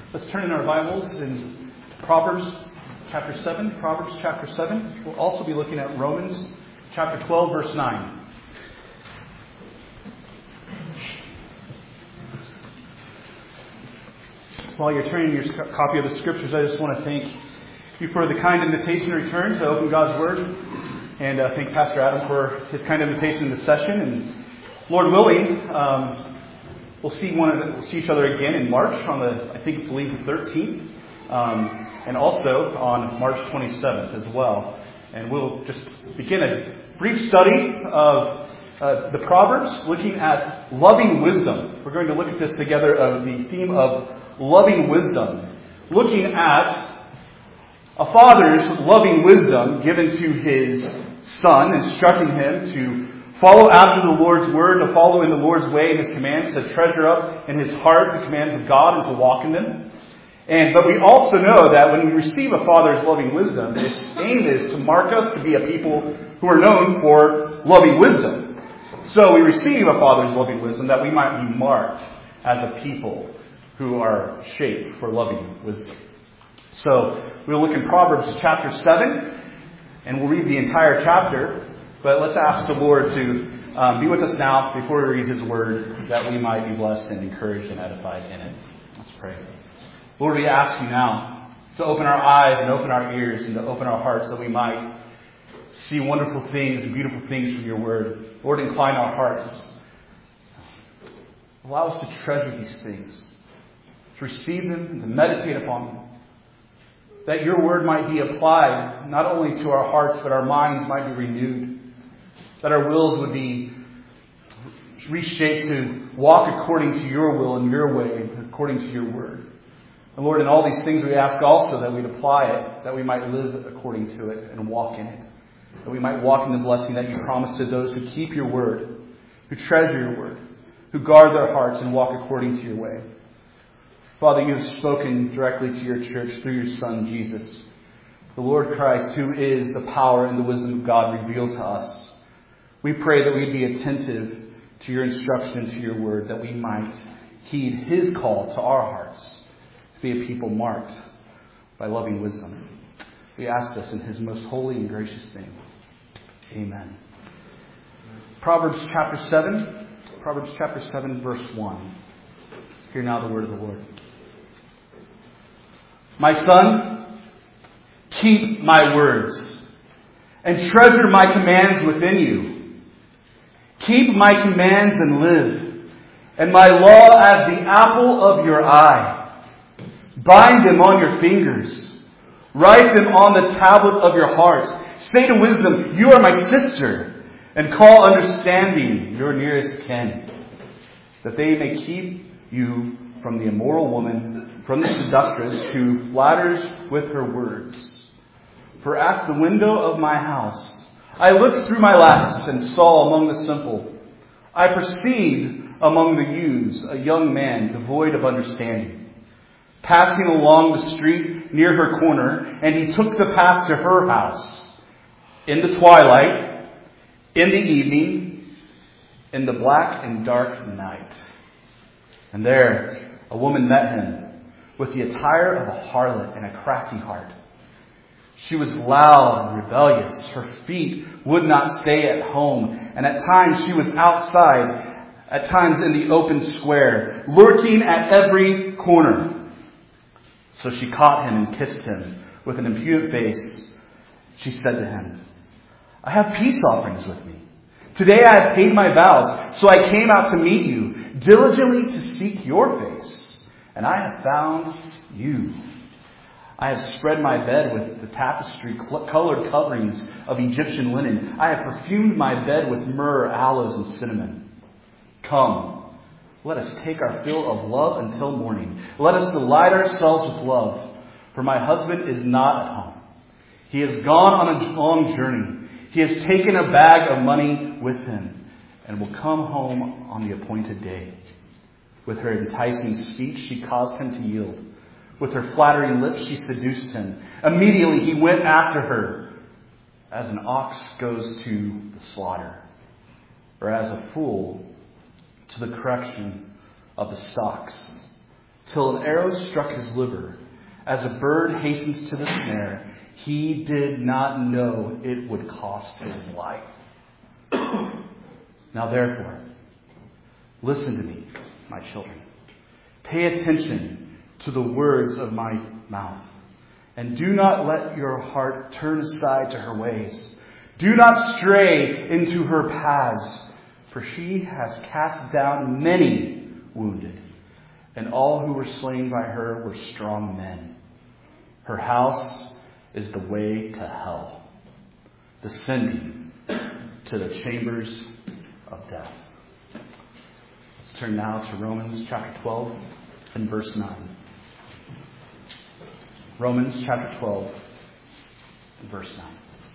Let's turn in our Bibles in Proverbs chapter 7. Proverbs chapter 7. We'll also be looking at Romans chapter 12, verse 9. While you're turning your copy of the Scriptures, I just want to thank you for the kind invitation return to open God's Word. And thank Pastor Adam for his kind invitation in this session. And Lord willing, we'll see each other again in March on I believe the 13th. And also on March 27th as well. And we'll just begin a brief study of the Proverbs, looking at loving wisdom. We're going to look at this together of the theme of loving wisdom. Looking at a father's loving wisdom given to his son, instructing him to follow after the Lord's word, to follow in the Lord's way and his commands, to treasure up in his heart the commands of God and to walk in them. But we also know that when we receive a father's loving wisdom, its aim is to mark us to be a people who are known for loving wisdom. So we receive a father's loving wisdom that we might be marked as a people who are shaped for loving wisdom. So we'll look in Proverbs chapter 7, and we'll read the entire chapter. But let's ask the Lord to be with us now before we read His Word, that we might be blessed and encouraged and edified in it. Let's pray. Lord, we ask you now to open our eyes and open our ears and to open our hearts that we might see wonderful things and beautiful things from your word. Lord, incline our hearts. Allow us to treasure these things, to receive them and to meditate upon them. That your word might be applied not only to our hearts, but our minds might be renewed. That our wills would be reshaped to walk according to your will and your way, according to your word. And Lord, in all these things we ask also that we'd apply it, that we might live according to it and walk in it. That we might walk in the blessing that you promised to those who keep your word, who treasure your word, who guard their hearts and walk according to your way. Father, you have spoken directly to your church through your Son, Jesus, the Lord Christ, who is the power and the wisdom of God revealed to us. We pray that we'd be attentive to your instruction and to your word, that we might heed his call to our hearts to be a people marked by loving wisdom. We ask this in his most holy and gracious name. Amen. Proverbs chapter 7, verse 1. Hear now the word of the Lord. My son, keep my words and treasure my commands within you. Keep my commands and live, and my law as the apple of your eye. Bind them on your fingers. Write them on the tablet of your heart. Say to wisdom, you are my sister, and call understanding your nearest kin, that they may keep you from the immoral woman, from the seductress who flatters with her words. For at the window of my house I looked through my lattice and saw among the simple. I perceived among the youths a young man devoid of understanding, passing along the street near her corner, and he took the path to her house in the twilight, in the evening, in the black and dark night. And there a woman met him with the attire of a harlot and a crafty heart. She was loud and rebellious. Her feet would not stay at home. And at times she was outside, at times in the open square, lurking at every corner. So she caught him and kissed him with an impudent face. She said to him, I have peace offerings with me. Today I have paid my vows, so I came out to meet you, diligently to seek your face. And I have found you. I have spread my bed with the tapestry-colored coverings of Egyptian linen. I have perfumed my bed with myrrh, aloes, and cinnamon. Come, let us take our fill of love until morning. Let us delight ourselves with love. For my husband is not at home. He has gone on a long journey. He has taken a bag of money with him and will come home on the appointed day. With her enticing speech, she caused him to yield. With her flattering lips, she seduced him. Immediately he went after her, as an ox goes to the slaughter, or as a fool to the correction of the stocks, till an arrow struck his liver. As a bird hastens to the snare, he did not know it would cost his life. Now therefore, listen to me, my children. Pay attention to the words of my mouth, and do not let your heart turn aside to her ways. Do not stray into her paths, for she has cast down many wounded, and all who were slain by her were strong men. Her house is the way to hell, descending to the chambers of death. Let's turn now to Romans chapter 12 and verse 9. Romans chapter 12 and verse 9.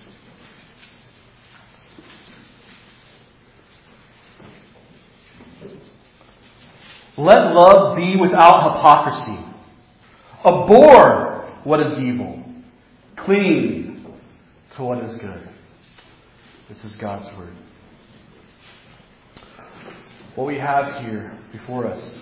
Let love be without hypocrisy. Abhor what is evil. Cling to what is good. This is God's word. What we have here before us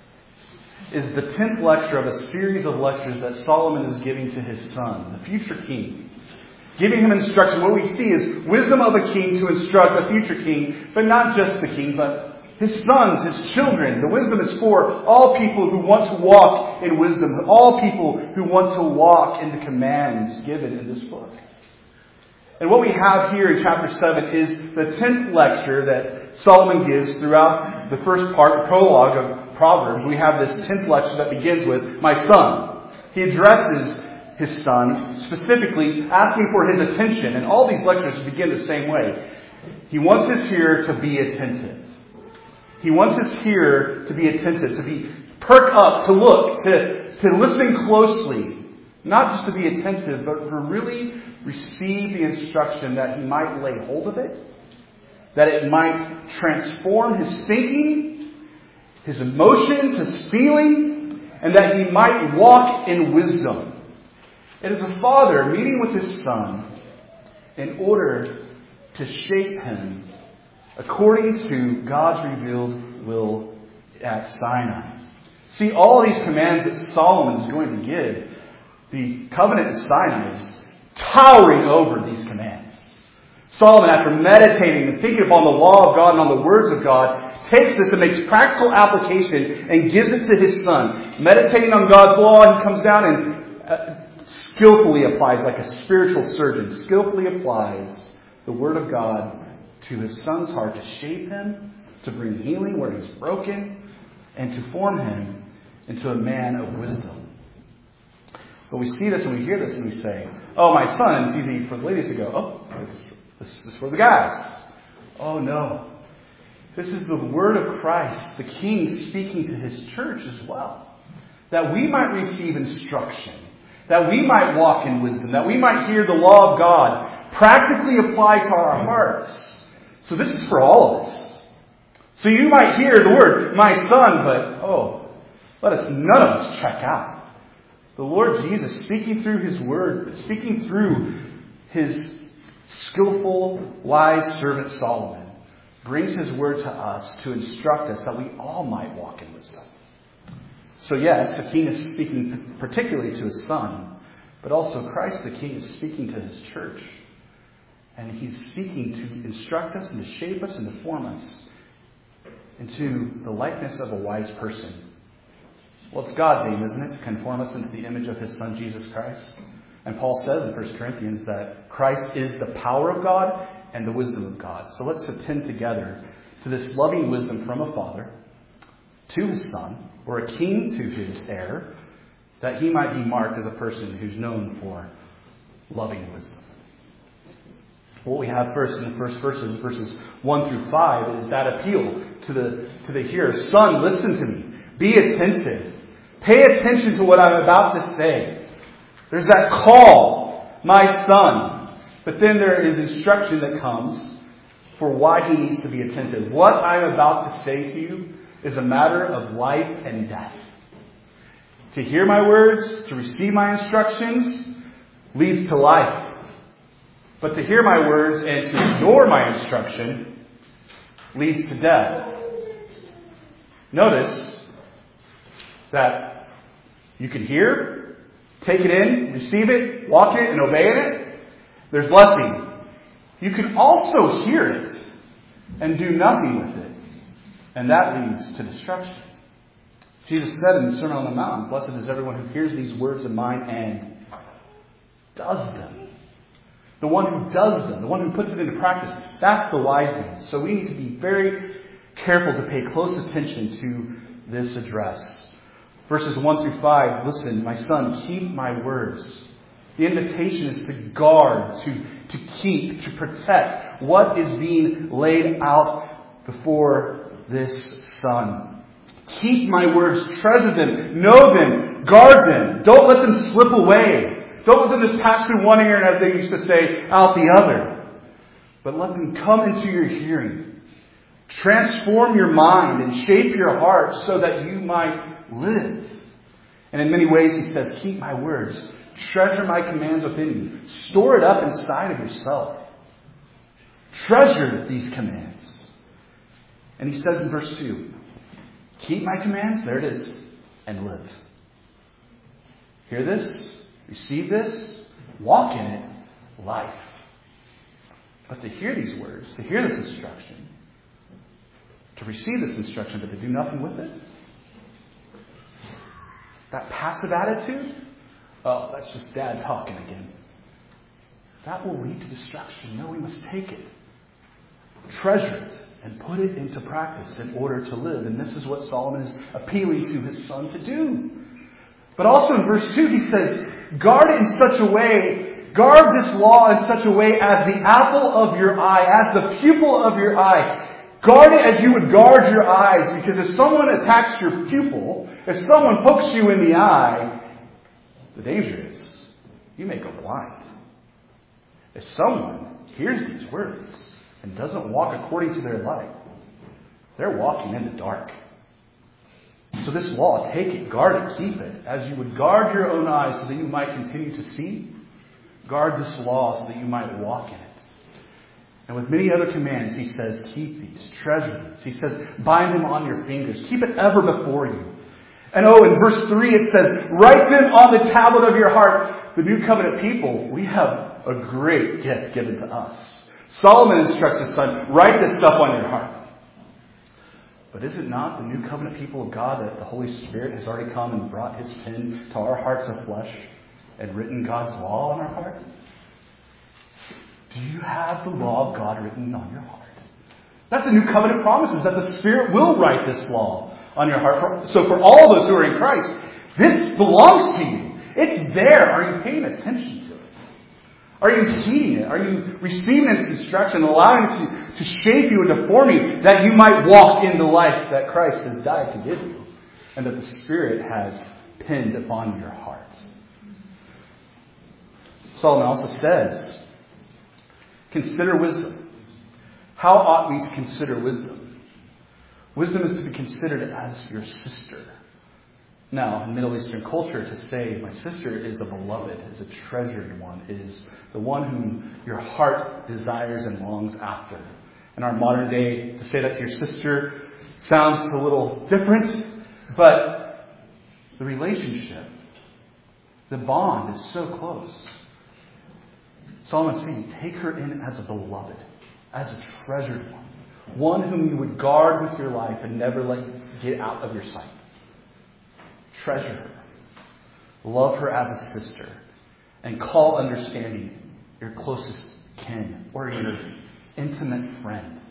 is the 10th lecture of a series of lectures that Solomon is giving to his son, the future king. Giving him instruction. What we see is wisdom of a king to instruct a future king, but not just the king, but his sons, his children. The wisdom is for all people who want to walk in wisdom. All people who want to walk in the commands given in this book. And what we have here in chapter 7 is the 10th lecture that Solomon gives throughout the first part, the prologue of Proverbs. We have this 10th lecture that begins with, my son. He addresses his son, specifically asking for his attention. And all these lectures begin the same way. He wants his hearer to be attentive. He wants his hearer to be attentive, to be perk up, to look, to listen closely. Not just to be attentive, but to really receive the instruction that he might lay hold of it. That it might transform his thinking, his emotions, his feeling, and that he might walk in wisdom. It is a father meeting with his son in order to shape him according to God's revealed will at Sinai. See, all these commands that Solomon is going to give, the covenant at Sinai is towering over these commands. Solomon, after meditating and thinking upon the law of God and on the words of God, takes this and makes practical application and gives it to his son. Meditating on God's law, he comes down and skillfully applies, like a spiritual surgeon, skillfully applies the word of God to his son's heart to shape him, to bring healing where he's broken, and to form him into a man of wisdom. But we see this and we hear this and we say, oh, my son, and it's easy for the ladies to go, oh, this is for the guys. Oh, no. This is the word of Christ, the King speaking to his church as well. That we might receive instruction. That we might walk in wisdom. That we might hear the law of God practically applied to our hearts. So this is for all of us. So you might hear the word, my son, but none of us check out. The Lord Jesus, speaking through his word, speaking through his skillful, wise servant Solomon, brings his word to us to instruct us that we all might walk in wisdom. So yes, the King is speaking particularly to his son, but also Christ the King is speaking to his church. And he's seeking to instruct us and to shape us and to form us into the likeness of a wise person. Well, it's God's aim, isn't it? To conform us into the image of his Son, Jesus Christ. And Paul says in 1 Corinthians that Christ is the power of God and the wisdom of God. So let's attend together to this loving wisdom from a father to his son, or a king to his heir, that he might be marked as a person who's known for loving wisdom. What we have first in the first verses 1 through 5, is that appeal to the hearer. Son, listen to me. Be attentive. Pay attention to what I'm about to say. There's that call, my son. But then there is instruction that comes for why he needs to be attentive. What I'm about to say to you is a matter of life and death. To hear my words, to receive my instructions, leads to life. But to hear my words and to ignore my instruction leads to death. Notice, that you can hear, take it in, receive it, walk in it, and obey in it. There's blessing. You can also hear it and do nothing with it. And that leads to destruction. Jesus said in the Sermon on the Mount, "Blessed is everyone who hears these words of mine and does them." The one who does them, the one who puts it into practice, that's the wise man. So we need to be very careful to pay close attention to this address. Verses 1 through 5, listen, my son, keep my words. The invitation is to guard, to keep, to protect what is being laid out before this son. Keep my words, treasure them, know them, guard them. Don't let them slip away. Don't let them just pass through one ear and, as they used to say, out the other. But let them come into your hearing. Transform your mind and shape your heart so that you might live. And in many ways he says, keep my words. Treasure my commands within you. Store it up inside of yourself. Treasure these commands. And he says in verse 2, keep my commands, there it is, and live. Hear this, receive this, walk in it, life. But to hear these words, to hear this instruction, to receive this instruction, but to do nothing with it, that passive attitude, oh, that's just dad talking again. That will lead to destruction. No, we must take it, treasure it, and put it into practice in order to live. And this is what Solomon is appealing to his son to do. But also in verse 2, he says, guard it in such a way, guard this law in such a way as the apple of your eye, as the pupil of your eye. Guard it as you would guard your eyes, because if someone attacks your pupil, if someone pokes you in the eye, the danger is you may go blind. If someone hears these words and doesn't walk according to their light, they're walking in the dark. So this law, take it, guard it, keep it, as you would guard your own eyes so that you might continue to see. Guard this law so that you might walk in it. And with many other commands, he says, keep these, treasure these. He says, bind them on your fingers. Keep it ever before you. And in verse 3 it says, write them on the tablet of your heart. The new covenant people, we have a great gift given to us. Solomon instructs his son, write this stuff on your heart. But is it not the new covenant people of God that the Holy Spirit has already come and brought his pen to our hearts of flesh and written God's law on our heart? Do you have the law of God written on your heart? That's a new covenant promises, that the Spirit will write this law on your heart. So for all those who are in Christ, this belongs to you. It's there. Are you paying attention to it? Are you heeding it? Are you receiving its instruction, allowing it to shape you and to form you, that you might walk in the life that Christ has died to give you, and that the Spirit has pinned upon your heart? Solomon also says, consider wisdom. How ought we to consider wisdom? Wisdom is to be considered as your sister. Now, in Middle Eastern culture, to say my sister is a beloved, is a treasured one, is the one whom your heart desires and longs after. In our modern day, to say that to your sister sounds a little different, but the relationship, the bond is so close. Solomon's saying, take her in as a beloved, as a treasured one whom you would guard with your life and never let get out of your sight. Treasure her. Love her as a sister. And call understanding your closest kin or your intimate friend.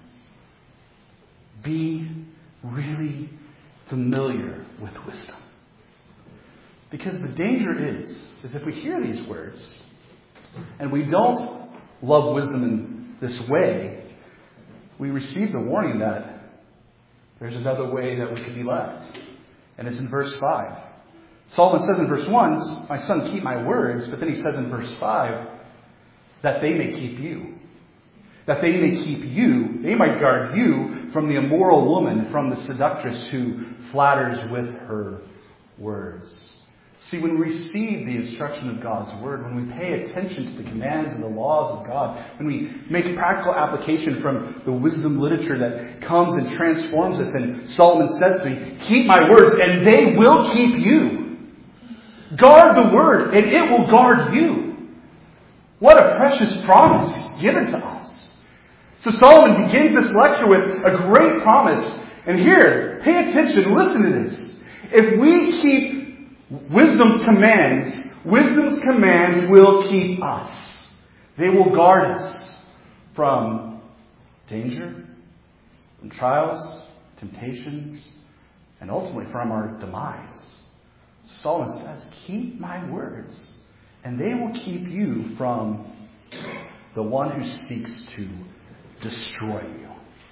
Be really familiar with wisdom. Because the danger is if we hear these words and we don't love wisdom in this way, we receive the warning that there's another way that we could be led. And it's in verse 5. Solomon says in verse 1, my son, keep my words. But then he says in verse 5, that they may keep you. That they may keep you. They might guard you from the immoral woman, from the seductress who flatters with her words. See, when we receive the instruction of God's Word, when we pay attention to the commands and the laws of God, when we make practical application from the wisdom literature that comes and transforms us, and Solomon says to me, keep my words and they will keep you. Guard the Word and it will guard you. What a precious promise given to us. So Solomon begins this lecture with a great promise. And here, pay attention, listen to this. If we keep wisdom's commands will keep us. They will guard us from danger, from trials, temptations, and ultimately from our demise. So Solomon says, keep my words, and they will keep you from the one who seeks to destroy you.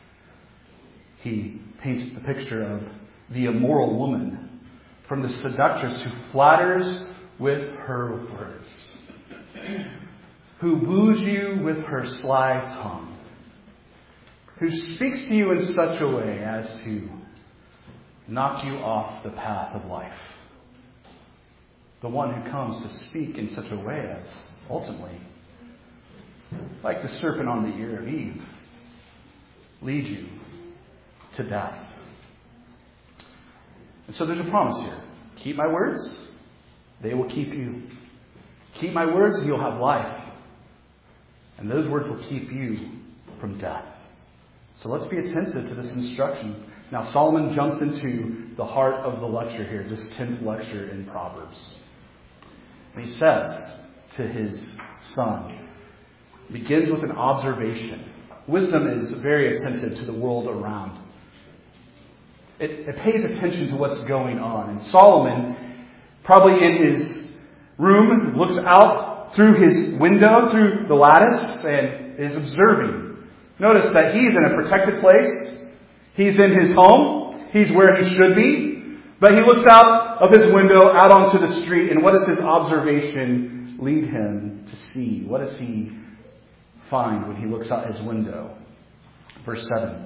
He paints the picture of the immoral woman, from the seductress who flatters with her words, who woos you with her sly tongue, who speaks to you in such a way as to knock you off the path of life. The one who comes to speak in such a way as, ultimately, like the serpent on the ear of Eve, lead you to death. And so there's a promise here. Keep my words, they will keep you. Keep my words and you'll have life. And those words will keep you from death. So let's be attentive to this instruction. Now Solomon jumps into the heart of the lecture here, this 10th lecture in Proverbs. And he says to his son, begins with an observation. Wisdom is very attentive to the world around. It pays attention to what's going on. And Solomon, probably in his room, looks out through his window, through the lattice, and is observing. Notice that he's in a protected place. He's in his home. He's where he should be. But he looks out of his window, out onto the street, and what does his observation lead him to see? What does he find when he looks out his window? Verse 7.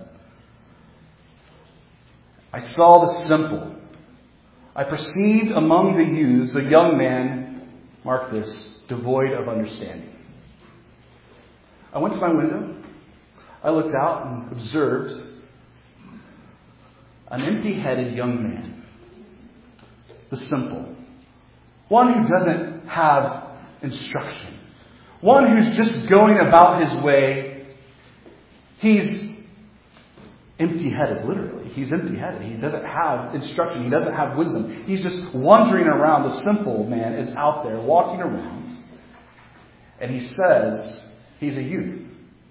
I saw the simple. I perceived among the youths a young man, mark this, devoid of understanding. I went to my window. I looked out and observed an empty-headed young man. The simple. One who doesn't have instruction. One who's just going about his way. He's empty-headed, literally. He's empty-headed. He doesn't have instruction. He doesn't have wisdom. He's just wandering around. The simple man is out there walking around. And he says he's a youth.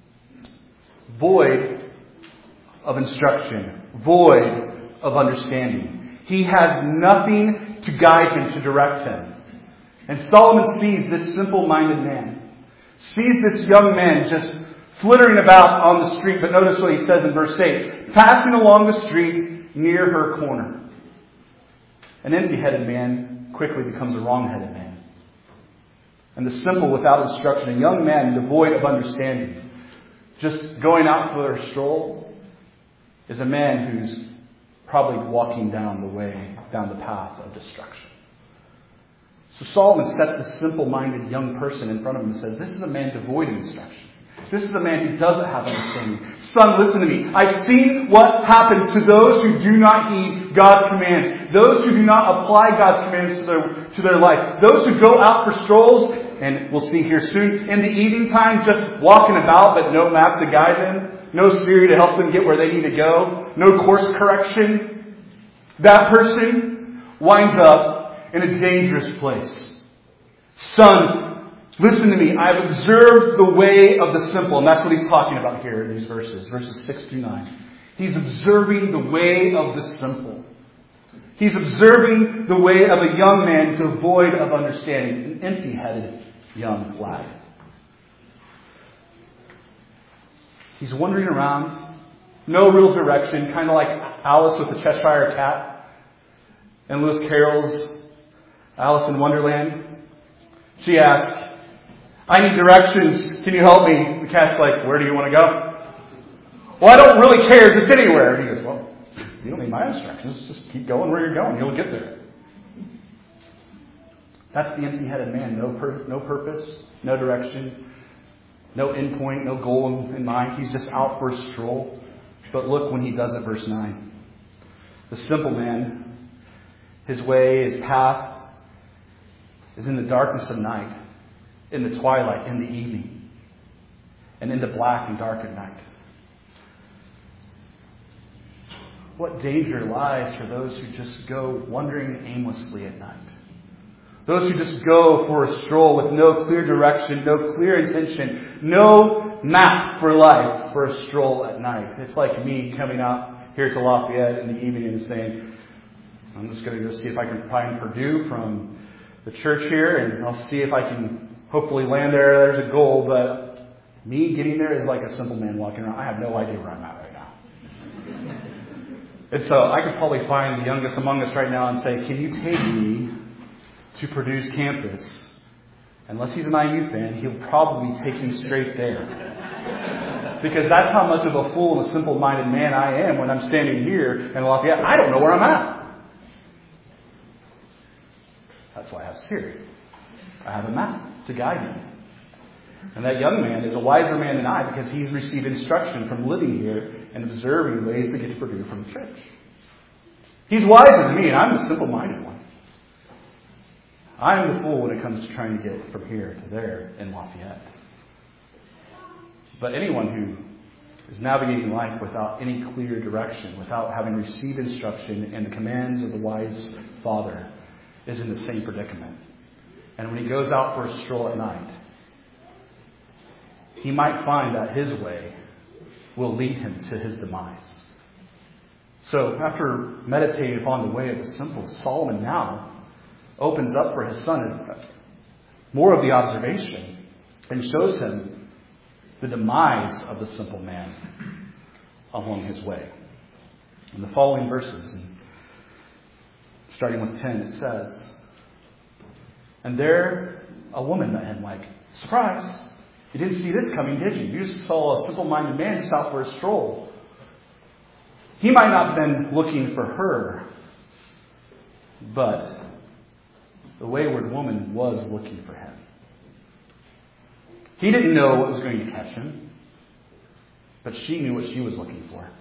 Void of instruction. Void of understanding. He has nothing to guide him, to direct him. And Solomon sees this simple-minded man. Sees this young man just flittering about on the street. But notice what he says in verse 8. Passing along the street near her corner. An empty-headed man quickly becomes a wrong-headed man. And the simple without instruction, a young man devoid of understanding, just going out for a stroll, is a man who's probably walking down the path of destruction. So Solomon sets this simple-minded young person in front of him and says, this is a man devoid of instruction. This is a man who doesn't have understanding. Son, listen to me. I've seen what happens to those who do not heed God's commands. Those who do not apply God's commands to their life. Those who go out for strolls, and we'll see here soon, in the evening time, just walking about, but no map to guide them. No Siri to help them get where they need to go. No course correction. That person winds up in a dangerous place. Son, listen to me. I've observed the way of the simple. And that's what he's talking about here in these verses. Verses 6 through 9. He's observing the way of the simple. He's observing the way of a young man devoid of understanding. An empty-headed young lad. He's wandering around. No real direction. Kind of like Alice with the Cheshire Cat. And Lewis Carroll's Alice in Wonderland. She asks, I need directions. Can you help me? The cat's like, where do you want to go? Well, I don't really care. Just anywhere. And he goes, well, you don't need my instructions. Just keep going where you're going. You'll get there. That's the empty-headed man. No purpose, no direction, no endpoint, no goal in mind. He's just out for a stroll. But look when he does it, verse 9. The simple man, his way, his path, is in the darkness of night, in the twilight, in the evening, and in the black and dark at night. What danger lies for those who just go wandering aimlessly at night. Those who just go for a stroll with no clear direction, no clear intention, no map for life for a stroll at night. It's like me coming out here to Lafayette in the evening and saying, I'm just going to go see if I can find Purdue from the church here, and I'll see if I can hopefully land there. There's a goal, but me getting there is like a simple man walking around. I have no idea where I'm at right now. And so I could probably find the youngest among us right now and say, can you take me to Purdue's campus? Unless he's an IU fan, he'll probably take me straight there. Because that's how much of a fool and a simple-minded man I am when I'm standing here in Lafayette. I don't know where I'm at. That's why I have Siri. I have a map to guide me. And that young man is a wiser man than I because he's received instruction from living here and observing ways to get to Purdue from the church. He's wiser than me, and I'm the simple-minded one. I'm the fool when it comes to trying to get from here to there in Lafayette. But anyone who is navigating life without any clear direction, without having received instruction and the commands of the wise Father, is in the same predicament. And when he goes out for a stroll at night, he might find that his way will lead him to his demise. So after meditating upon the way of the simple, Solomon now opens up for his son more of the observation and shows him the demise of the simple man along his way. In the following verses, starting with 10, it says, and there a woman met him like, surprise! You didn't see this coming, did you? You just saw a simple-minded man just out for a stroll. He might not have been looking for her, but the wayward woman was looking for him. He didn't know what was going to catch him, but she knew what she was looking for.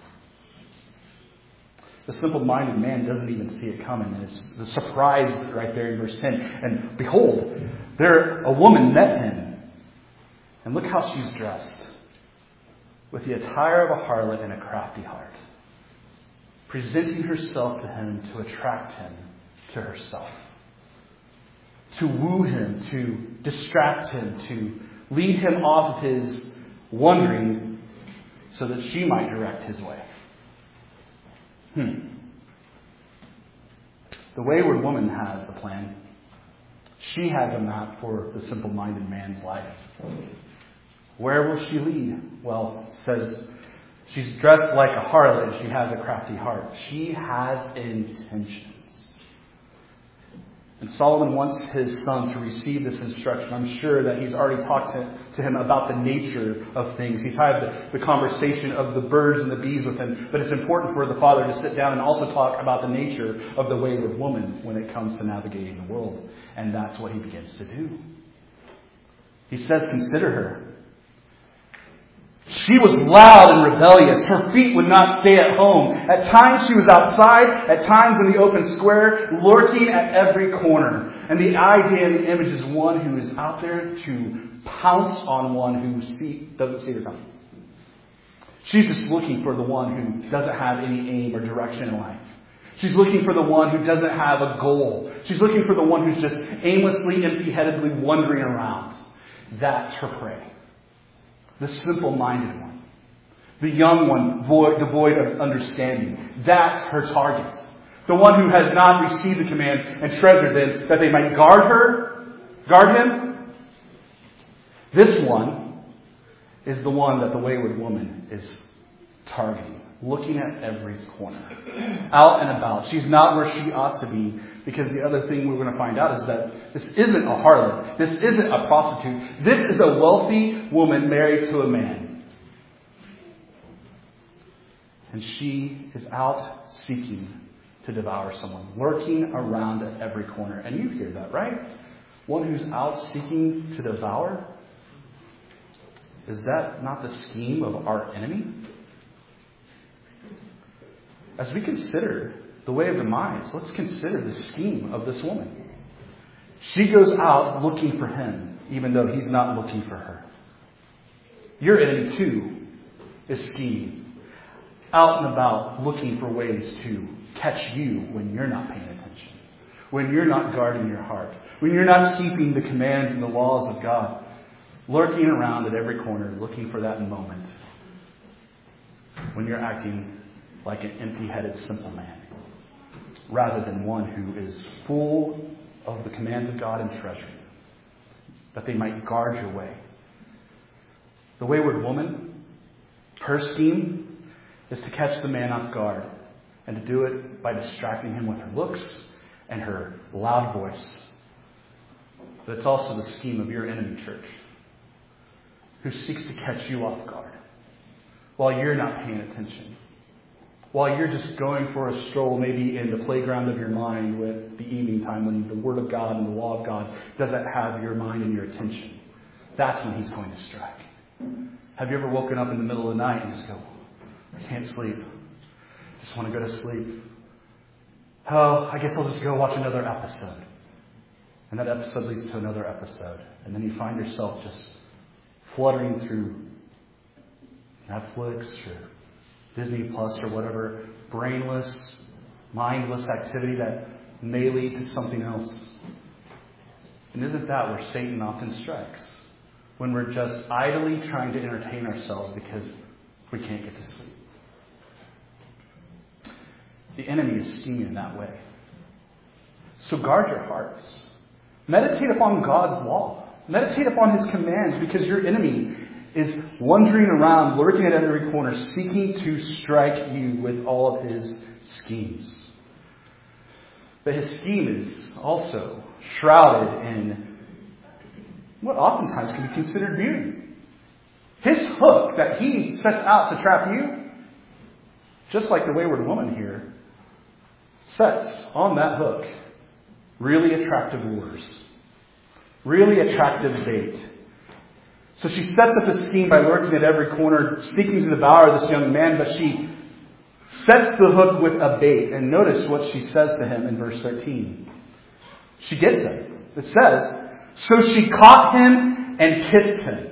The simple-minded man doesn't even see it coming. And it's the surprise right there in verse 10. And behold, there a woman met him. And look how she's dressed. With the attire of a harlot and a crafty heart. Presenting herself to him to attract him to herself. To woo him, to distract him, to lead him off of his wandering so that she might direct his way. The wayward woman has a plan. She has a map for the simple-minded man's life. Where will she lead? Well, it says she's dressed like a harlot and she has a crafty heart. She has intentions. And Solomon wants his son to receive this instruction. I'm sure that he's already talked to him about the nature of things. He's had the conversation of the birds and the bees with him. But it's important for the father to sit down and also talk about the nature of the wayward woman when it comes to navigating the world. And that's what he begins to do. He says, consider her. She was loud and rebellious. Her feet would not stay at home. At times she was outside, at times in the open square, lurking at every corner. And the idea and the image is one who is out there to pounce on one who doesn't see her coming. She's just looking for the one who doesn't have any aim or direction in life. She's looking for the one who doesn't have a goal. She's looking for the one who's just aimlessly, empty-headedly wandering around. That's her prey. The simple-minded one. The young one, devoid of understanding. That's her target. The one who has not received the commands and treasured them that they might guard him. This one is the one that the wayward woman is targeting. Looking at every corner. Out and about. She's not where she ought to be. Because the other thing we're going to find out is that this isn't a harlot. This isn't a prostitute. This is a wealthy woman married to a man. And she is out seeking to devour someone. Lurking around at every corner. And you hear that, right? one who's out seeking to devour? Is that not the scheme of our enemy? As we consider the way of demise, let's consider the scheme of this woman. She goes out looking for him, even though he's not looking for her. Your enemy, too, is scheming, out and about looking for ways to catch you when you're not paying attention, when you're not guarding your heart, when you're not keeping the commands and the laws of God, lurking around at every corner looking for that moment when you're acting like an empty-headed simple man, rather than one who is full of the commands of God and treasure, that they might guard your way. The wayward woman, her scheme is to catch the man off guard, and to do it by distracting him with her looks and her loud voice. But it's also the scheme of your enemy, church, who seeks to catch you off guard while you're not paying attention, while you're just going for a stroll maybe in the playground of your mind with the evening time when the Word of God and the law of God doesn't have your mind and your attention. That's when he's going to strike. Have you ever woken up in the middle of the night and just go, I can't sleep. Just want to go to sleep. Oh, I guess I'll just go watch another episode. And that episode leads to another episode. And then you find yourself just fluttering through Netflix or Disney Plus or whatever brainless, mindless activity that may lead to something else. And isn't that where Satan often strikes? When we're just idly trying to entertain ourselves because we can't get to sleep. The enemy is scheming in that way. So guard your hearts. Meditate upon God's law. Meditate upon His commands, because your enemy is wandering around, lurking at every corner, seeking to strike you with all of his schemes. But his scheme is also shrouded in what oftentimes can be considered beauty. His hook that he sets out to trap you, just like the wayward woman here, sets on that hook really attractive lures, really attractive bait. So she sets up a scheme by lurking at every corner, seeking to devour this young man, but she sets the hook with a bait. And notice what she says to him in verse 13. She gets him. It says, so she caught him and kissed him.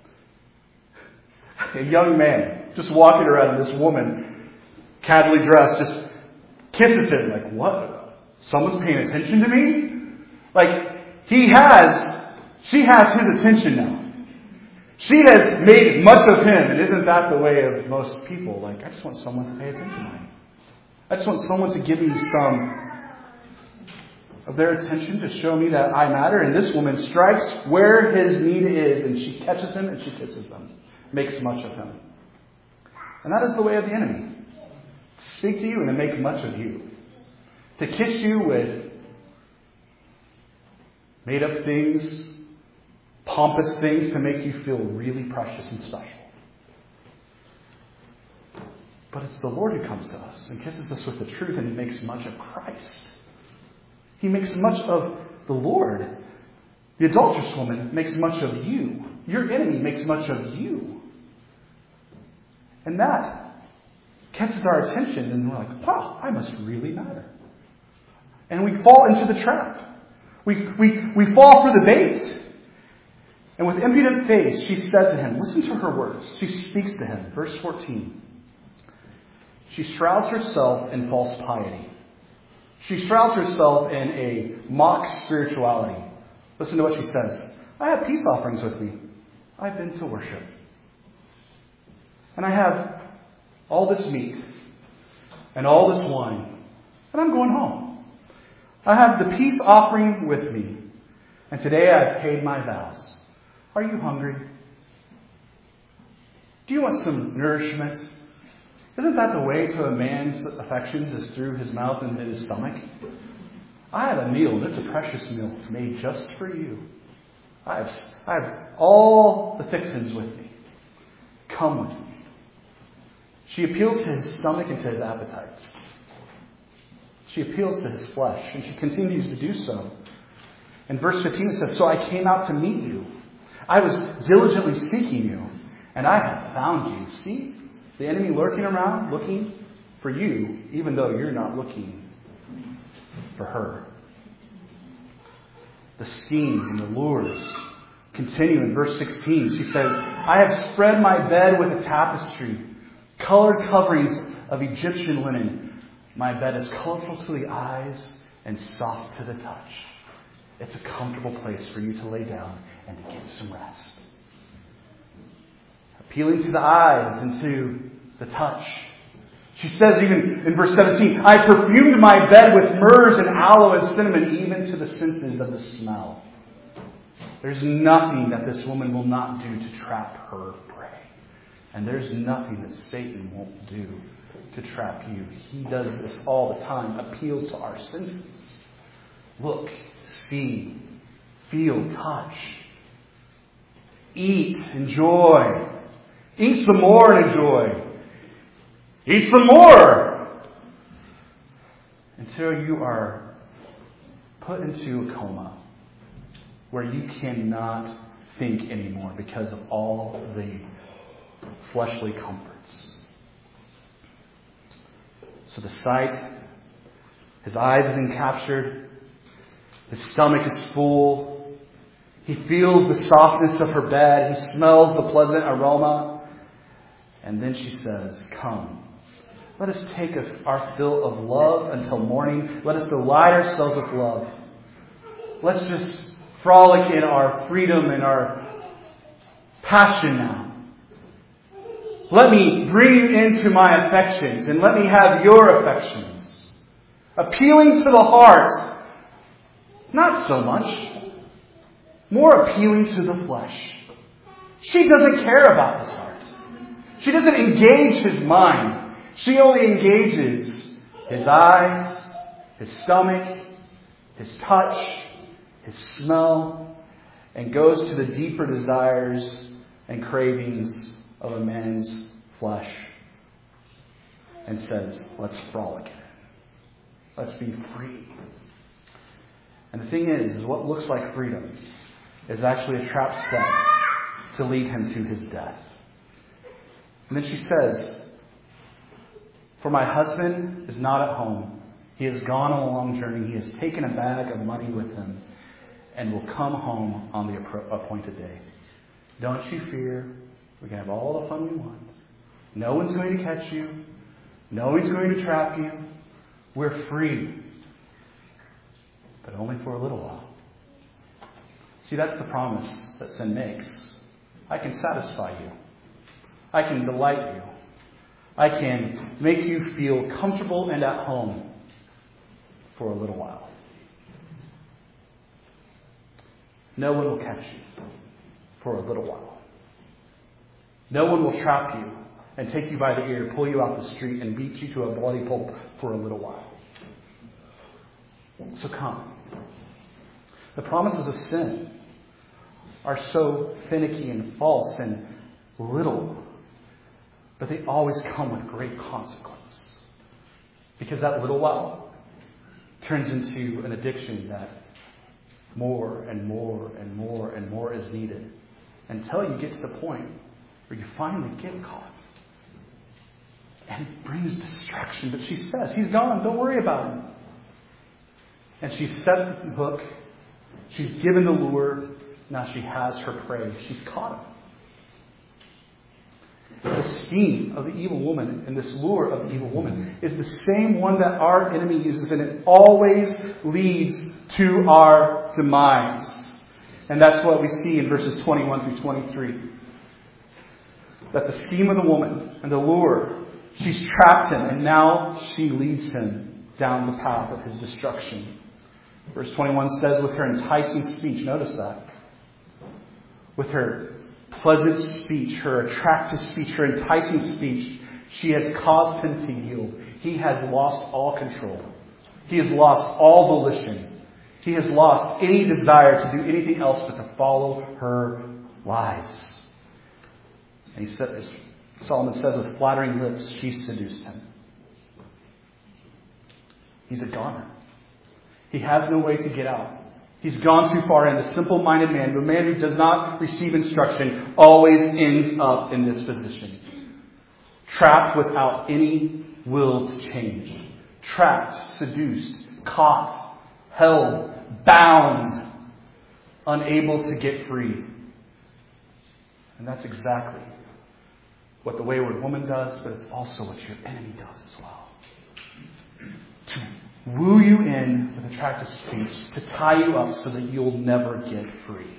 A young man just walking around, and this woman, caddily dressed, just kisses him. Like, what? Someone's paying attention to me? Like, she has his attention now. She has made much of him, and isn't that the way of most people? Like, I just want someone to pay attention to me. I just want someone to give me some of their attention to show me that I matter. And this woman strikes where his need is, and she catches him and she kisses him, makes much of him. And that is the way of the enemy. To speak to you and to make much of you. To kiss you with made up things, pompous things to make you feel really precious and special. But it's the Lord who comes to us and kisses us with the truth, and He makes much of Christ. He makes much of the Lord. The adulterous woman makes much of you. Your enemy makes much of you. And that catches our attention, and we're like, wow, I must really matter. And we fall into the trap. We fall for the bait. And with impudent face, she said to him, listen to her words. She speaks to him. Verse 14. She shrouds herself in false piety. She shrouds herself in a mock spirituality. Listen to what she says. I have peace offerings with me. I've been to worship. And I have all this meat and all this wine. And I'm going home. I have the peace offering with me. And today I've paid my vows. Are you hungry? Do you want some nourishment? Isn't that the way to a man's affections, is through his mouth and his stomach? I have a meal, and it's a precious meal made just for you. I have all the fixings with me. Come with me. She appeals to his stomach and to his appetites. She appeals to his flesh, and she continues to do so. In verse 15 it says, "So I came out to meet you. I was diligently seeking you, and I have found you." See? The enemy lurking around, looking for you, even though you're not looking for her. The schemes and the lures continue in verse 16. She says, "I have spread my bed with a tapestry, colored coverings of Egyptian linen. My bed is colorful to the eyes and soft to the touch." It's a comfortable place for you to lay down and to get some rest. Appealing to the eyes and to the touch. She says even in verse 17, "I perfumed my bed with myrrhs and aloe and cinnamon, even to the senses of the smell." There's nothing that this woman will not do to trap her prey. And there's nothing that Satan won't do to trap you. He does this all the time, appeals to our senses. Look, see, feel, touch. Eat, enjoy. Eat some more and enjoy. Eat some more. Until you are put into a coma where you cannot think anymore because of all the fleshly comforts. So the sight, his eyes have been captured. His stomach is full. He feels the softness of her bed. He smells the pleasant aroma. And then she says, "Come, let us take our fill of love until morning. Let us delight ourselves with love. Let's just frolic in our freedom and our passion now. Let me bring you into my affections and let me have your affections." Appealing to the heart. Not so much. More appealing to the flesh. She doesn't care about his heart. She doesn't engage his mind. She only engages his eyes, his stomach, his touch, his smell, and goes to the deeper desires and cravings of a man's flesh and says, "Let's frolic in it. Let's be free." And the thing is what looks like freedom is actually a trap set to lead him to his death. And then she says, "For my husband is not at home. He has gone on a long journey. He has taken a bag of money with him and will come home on the appointed day. Don't you fear. We can have all the fun we want. No one's going to catch you. No one's going to trap you. We're free. But only for a little while." See, that's the promise that sin makes. I can satisfy you. I can delight you. I can make you feel comfortable and at home for a little while. No one will catch you for a little while. No one will trap you and take you by the ear, pull you out the street, and beat you to a bloody pulp for a little while. So come. The promises of sin are so finicky and false and little, but they always come with great consequence. Because that little while turns into an addiction that more and more and more and more is needed until you get to the point where you finally get caught. And it brings distraction. But she says, "He's gone. Don't worry about him." And she's set the hook. She's given the lure. Now she has her prey. She's caught him. The scheme of the evil woman and this lure of the evil woman is the same one that our enemy uses, and it always leads to our demise. And that's what we see in verses 21 through 23. That the scheme of the woman and the lure, she's trapped him, and now she leads him down the path of his destruction. Verse 21 says, with her enticing speech, notice that. With her pleasant speech, her attractive speech, her enticing speech, she has caused him to yield. He has lost all control. He has lost all volition. He has lost any desire to do anything else but to follow her lies. And he said, as Solomon says, with flattering lips, she seduced him. He's a goner. He has no way to get out. He's gone too far, and the simple-minded man, the man who does not receive instruction, always ends up in this position. Trapped without any will to change. Trapped, seduced, caught, held, bound, unable to get free. And that's exactly what the wayward woman does, but it's also what your enemy does as well. To woo you in with attractive speech, to tie you up so that you'll never get free.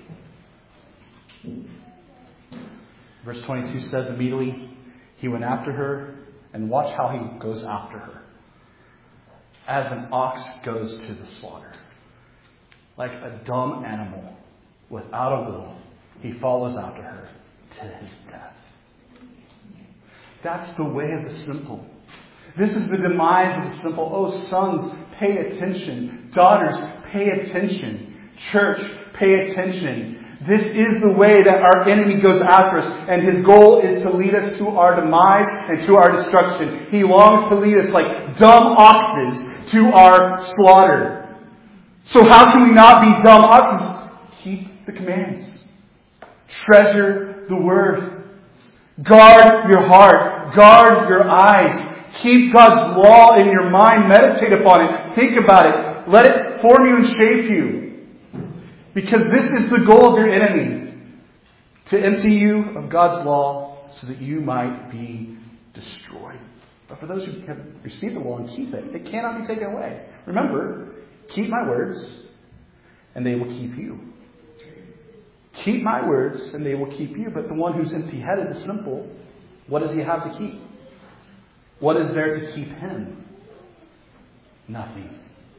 Verse 22 says, immediately he went after her, and watch how he goes after her. As an ox goes to the slaughter. Like a dumb animal, without a will, he follows after her to his death. That's the way of the simple. This is the demise of the simple. Oh, sons, pay attention. Daughters, pay attention. Church, pay attention. This is the way that our enemy goes after us, and his goal is to lead us to our demise and to our destruction. He longs to lead us like dumb oxes to our slaughter. So how can we not be dumb oxes? Keep the commands. Treasure the word. Guard your heart. Guard your eyes. Keep God's law in your mind. Meditate upon it. Think about it. Let it form you and shape you. Because this is the goal of your enemy. To empty you of God's law so that you might be destroyed. But for those who have received the law and keep it, it cannot be taken away. Remember, keep my words and they will keep you. Keep my words and they will keep you. But the one who's empty-headed is simple. What does he have to keep? What is there to keep him? Nothing.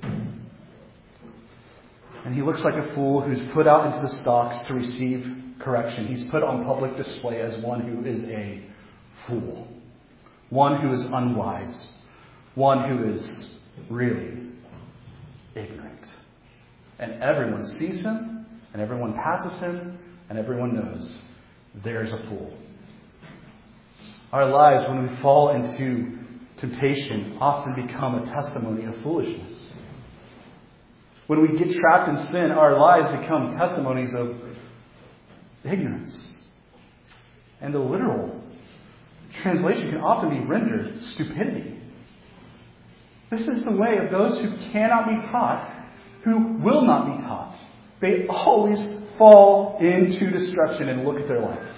And he looks like a fool who's put out into the stocks to receive correction. He's put on public display as one who is a fool. One who is unwise. One who is really ignorant. And everyone sees him, and everyone passes him, and everyone knows there's a fool. Our lives, when we fall into temptation, often become a testimony of foolishness. When we get trapped in sin, our lives become testimonies of ignorance. And the literal translation can often be rendered stupidity. This is the way of those who cannot be taught, who will not be taught. They always fall into destruction, and look at their life.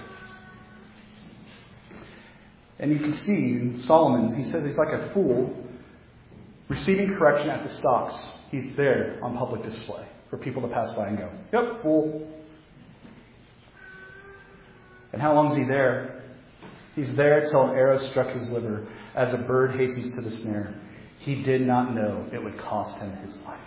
And you can see in Solomon, he says he's like a fool receiving correction at the stocks. He's there on public display for people to pass by and go, yep, fool. And how long is he there? He's there till an arrow struck his liver as a bird hastens to the snare. He did not know it would cost him his life.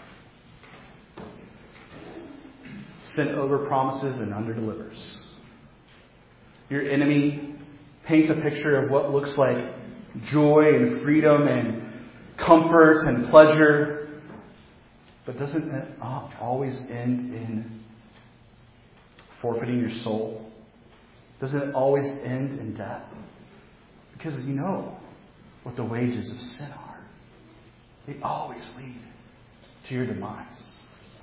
Sin overpromises and underdelivers. Your enemy paints a picture of what looks like joy and freedom and comfort and pleasure. But doesn't it always end in forfeiting your soul? Doesn't it always end in death? Because you know what the wages of sin are. They always lead to your demise.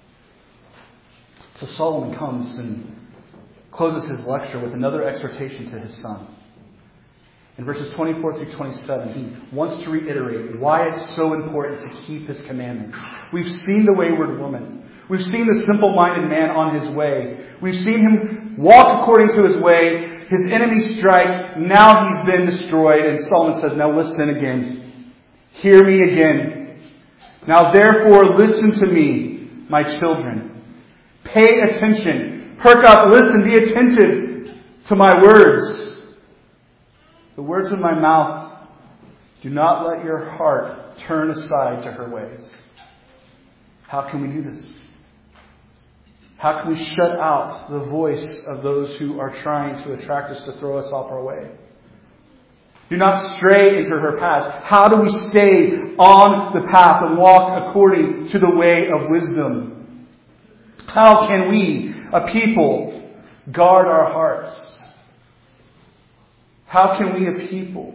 So Solomon comes and closes his lecture with another exhortation to his son. In verses 24 through 27, he wants to reiterate why it's so important to keep his commandments. We've seen the wayward woman. We've seen the simple-minded man on his way. We've seen him walk according to his way. His enemy strikes. Now he's been destroyed. And Solomon says, now listen again. Hear me again. Now therefore listen to me, my children. Pay attention. Perk up, listen, be attentive to my words. The words of my mouth, do not let your heart turn aside to her ways. How can we do this? How can we shut out the voice of those who are trying to attract us to throw us off our way? Do not stray into her paths. How do we stay on the path and walk according to the way of wisdom? How can we, a people, guard our hearts? How can we, a people,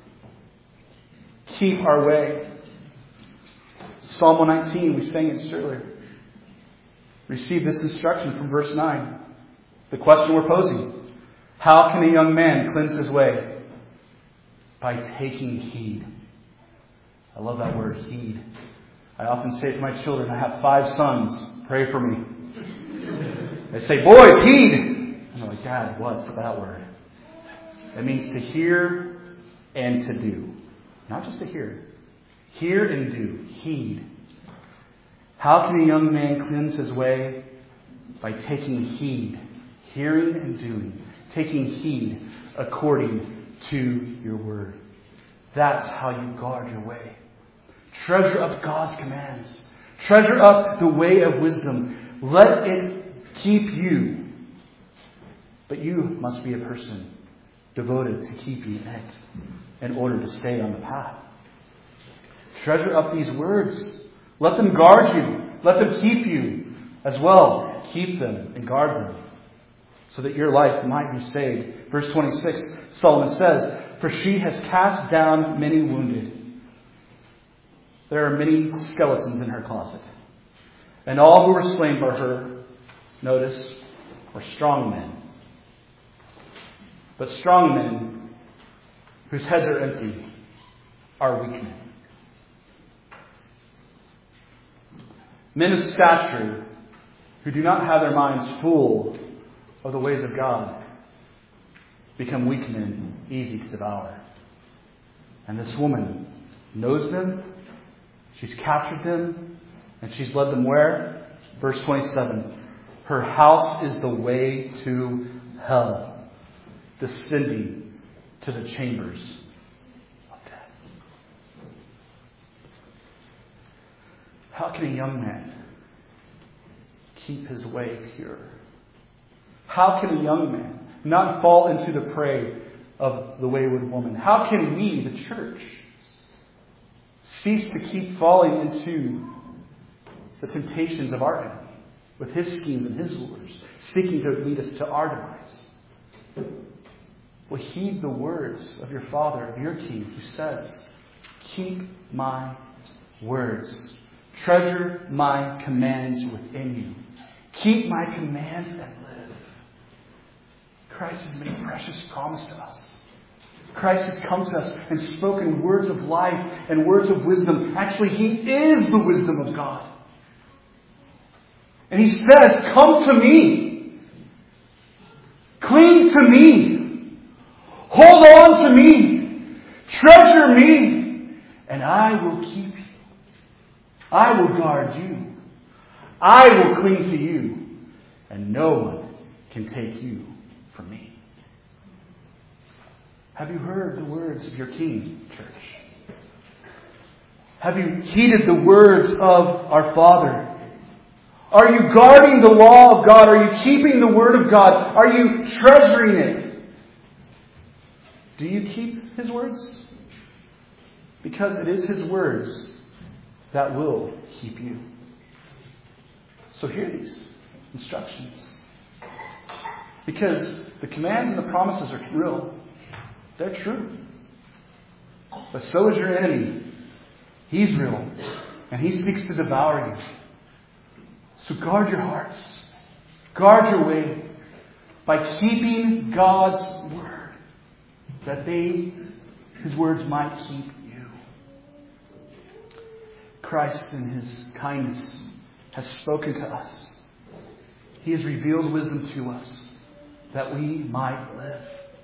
keep our way? Psalm 119, we sang it earlier. receive this instruction from verse 9. The question we're posing: how can a young man cleanse his way? By taking heed. I love that word, heed. I often say to my children, I have 5 sons, pray for me. They say, boys, heed. I'm like, Dad, what's that word? It means to hear and to do. Not just to hear. Hear and do. Heed. How can a young man cleanse his way? By taking heed. Hearing and doing. Taking heed according to your word. That's how you guard your way. Treasure up God's commands. Treasure up the way of wisdom. Let it keep you. But you must be a person devoted to keeping it in order to stay on the path. Treasure up these words. Let them guard you. Let them keep you as well. Keep them and guard them so that your life might be saved. Verse 26, Solomon says, for she has cast down many wounded. There are many skeletons in her closet. And all who were slain by her, notice, were strong men. But strong men whose heads are empty are weak men. Men of stature who do not have their minds full of the ways of God become weak men, easy to devour. And this woman knows them, she's captured them, and she's led them where? Verse 27. Her house is the way to hell, descending to the chambers of death. How can a young man keep his way pure? How can a young man not fall into the prey of the wayward woman? How can we, the church, cease to keep falling into the temptations of our enemy with his schemes and his lures, seeking to lead us to our demise? Well, heed the words of your Father, of your King, who says, keep my words. Treasure my commands within you. Keep my commands and live. Christ has made a precious promise to us. Christ has come to us and spoken words of life and words of wisdom. Actually, He is the wisdom of God. And He says, come to me. Cling to me. Hold on to me. Treasure me. And I will keep you. I will guard you. I will cling to you. And no one can take you from me. Have you heard the words of your King, church? Have you heeded the words of our Father? Are you guarding the law of God? Are you keeping the Word of God? Are you treasuring it? Do you keep His words? Because it is His words that will keep you. So hear these instructions. Because the commands and the promises are real. They're true. But so is your enemy. He's real. And he seeks to devour you. So guard your hearts. Guard your way by keeping God's word. That His words might keep you. Christ in His kindness has spoken to us. He has revealed wisdom to us that we might live.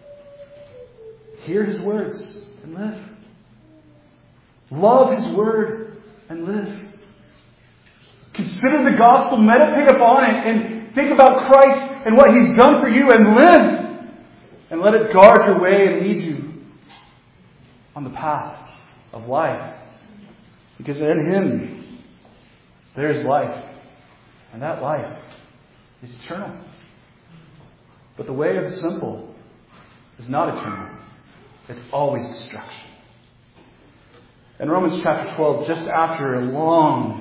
Hear His words and live. Love His word and live. Consider the gospel, meditate upon it, and think about Christ and what He's done for you and live. And let it guard your way and lead you on the path of life. Because in Him, there is life. And that life is eternal. But the way of the simple is not eternal. It's always destruction. In Romans chapter 12, just after a long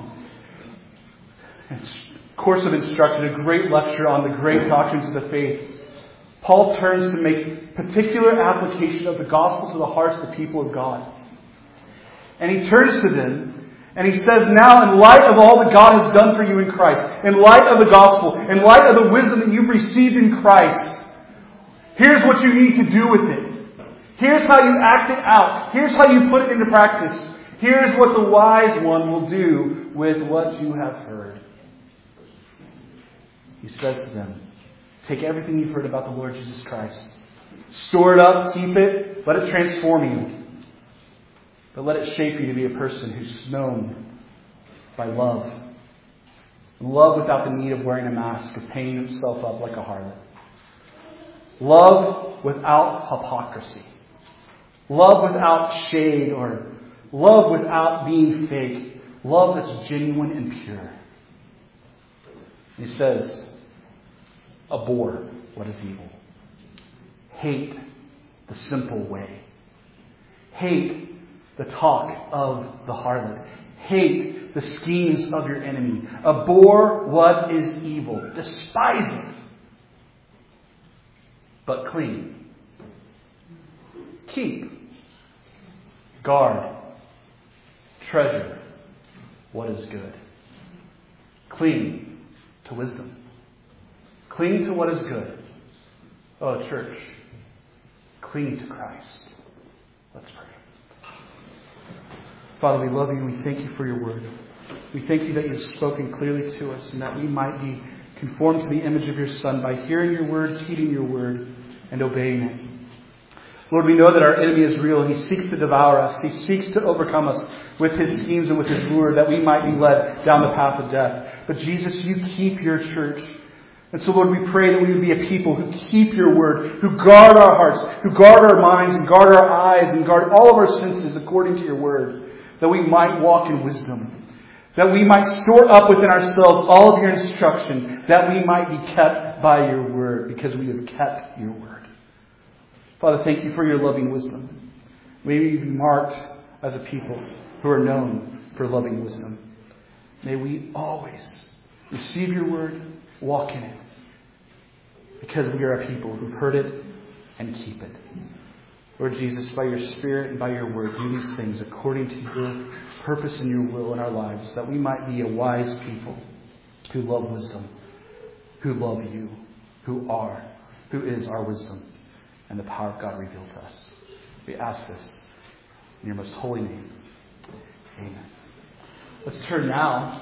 course of instruction, a great lecture on the great doctrines of the faith, Paul turns to make particular application of the gospel to the hearts of the people of God. And he turns to them And he says now, in light of all that God has done for you in Christ, in light of the gospel, in light of the wisdom that you've received in Christ, here's what you need to do with it. Here's how you act it out. Here's how you put it into practice. Here's what the wise one will do with what you have heard. He says to them, take everything you've heard about the Lord Jesus Christ. Store it up, keep it, let it transform you. But let it shape you to be a person who's known by love. Love without the need of wearing a mask, of painting himself up like a harlot. Love without hypocrisy. Love without shade or love without being fake. Love that's genuine and pure. He says, abhor what is evil. Hate the simple way. Hate the talk of the harlot. Hate the schemes of your enemy. Abhor what is evil. Despise it. But cling. Keep. Guard. Treasure what is good. Cling to wisdom. Cling to what is good. Oh, church. Cling to Christ. Let's pray. Father, we love you and we thank you for your word. We thank you that you've spoken clearly to us and that we might be conformed to the image of your Son by hearing your word, heeding your word, and obeying it. Lord, we know that our enemy is real. He seeks to devour us. He seeks to overcome us with his schemes and with his lure that we might be led down the path of death. But Jesus, you keep your church. And so, Lord, we pray that we would be a people who keep your word, who guard our hearts, who guard our minds and guard our eyes and guard all of our senses according to your word, that we might walk in wisdom, that we might store up within ourselves all of your instruction, that we might be kept by your word because we have kept your word. Father, thank you for your loving wisdom. May we be marked as a people who are known for loving wisdom. May we always receive your word, walk in it, because we are a people who've heard it and keep it. Lord Jesus, by your Spirit and by your word, do these things according to your purpose and your will in our lives, that we might be a wise people who love wisdom, who love you, who is our wisdom, and the power of God revealed to us. We ask this in your most holy name. Amen. Let's turn now